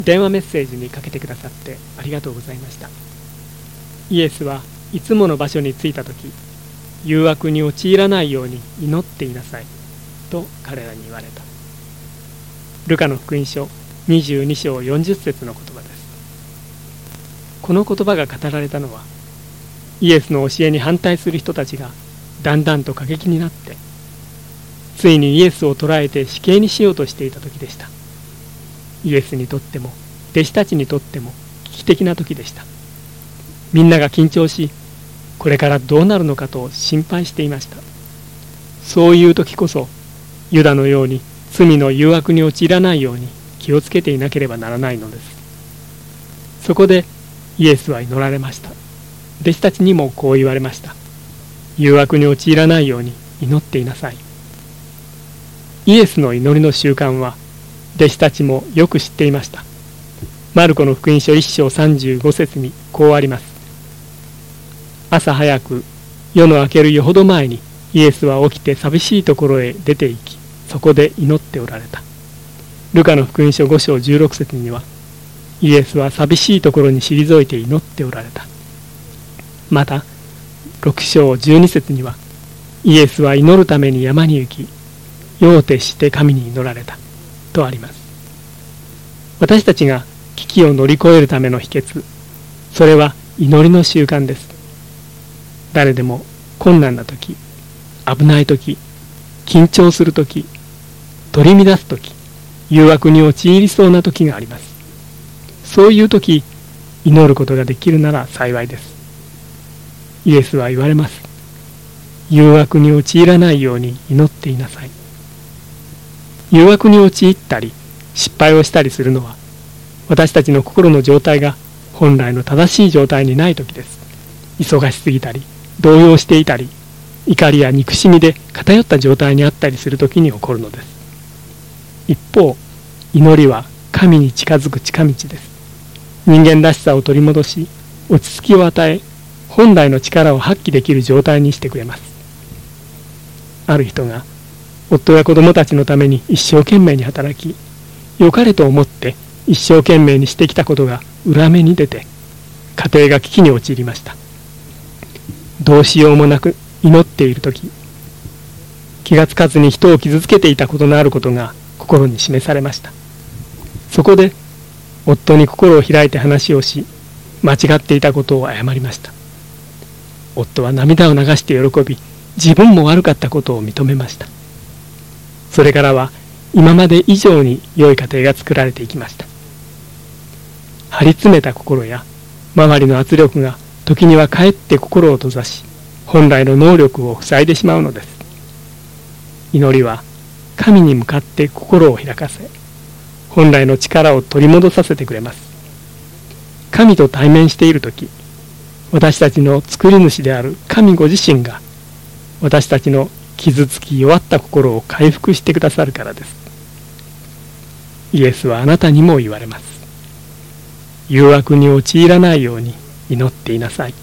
電話メッセージにかけてくださってありがとうございました。イエスはいつもの場所に着いたとき、誘惑に陥らないように祈っていなさいと彼らに言われた。ルカの福音書22章40節の言葉です。この言葉が語られたのは、イエスの教えに反対する人たちがだんだんと過激になって、ついにイエスを捕らえて死刑にしようとしていた時でした。イエスにとっても弟子たちにとっても危機的な時でした。みんなが緊張し、これからどうなるのかと心配していました。そういう時こそ、ユダのように罪の誘惑に陥らないように気をつけていなければならないのです。そこでイエスは祈られました。弟子たちにもこう言われました。誘惑に陥らないように祈っていなさい。イエスの祈りの習慣は弟子たちもよく知っていました。マルコの福音書1章35節にこうあります。朝早く夜の明けるよほど前にイエスは起きて寂しいところへ出て行き、そこで祈っておられた。ルカの福音書5章16節には、イエスは寂しいところに退いて祈っておられた。また6章12節には、イエスは祈るために山に行き、夜を徹して神に祈られたとあります。私たちが危機を乗り越えるための秘訣、それは祈りの習慣です。誰でも困難な時、危ない時、緊張する時、取り乱す時、誘惑に陥りそうな時があります。そういう時、祈ることができるなら幸いです。イエスは言われます。誘惑に陥らないように祈っていなさい。誘惑に陥ったり失敗をしたりするのは、私たちの心の状態が本来の正しい状態にない時です。忙しすぎたり、動揺していたり、怒りや憎しみで偏った状態にあったりする時に起こるのです。一方、祈りは神に近づく近道です。人間らしさを取り戻し、落ち着きを与え、本来の力を発揮できる状態にしてくれます。ある人が夫や子供たちのために一生懸命に働き、良かれと思って一生懸命にしてきたことが裏目に出て、家庭が危機に陥りました。どうしようもなく祈っているとき、気がつかずに人を傷つけていたことのあることが心に示されました。そこで夫に心を開いて話をし、間違っていたことを謝りました。夫は涙を流して喜び、自分も悪かったことを認めました。それからは今まで以上に良い家庭が作られていきました。張り詰めた心や周りの圧力が時にはかえって心を閉ざし、本来の能力を塞いでしまうのです。祈りは神に向かって心を開かせ、本来の力を取り戻させてくれます。神と対面しているとき、私たちの作り主である神ご自身が、私たちの傷つき弱った心を回復してくださるからです。イエスはあなたにも言われます。誘惑に陥らないように祈っていなさい。